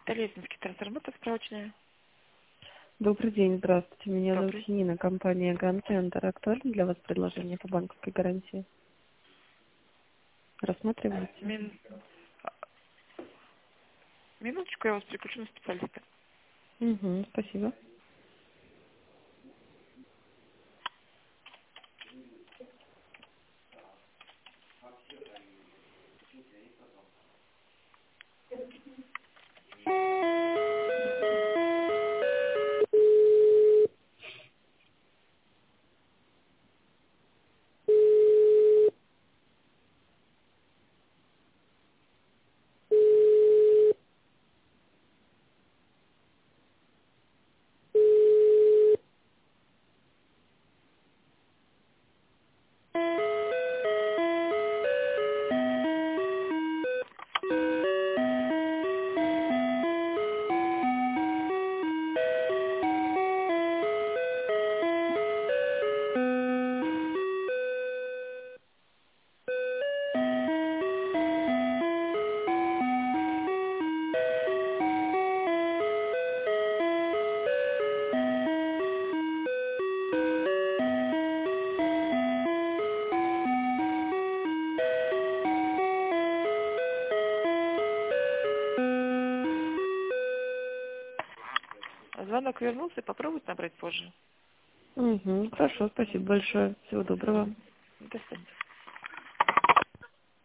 Толезинский трансформатор справочная. Добрый день, здравствуйте. Меня зовут Добрый. Нина, компания Гранд-Центр. Актуально для вас предложение по банковской гарантии? Рассматриваете? Минуточку, я вас переключу на специалиста. Угу, спасибо. Звонок вернулся, попробуйте набрать позже. Угу, хорошо, спасибо большое. Всего доброго. До свидания.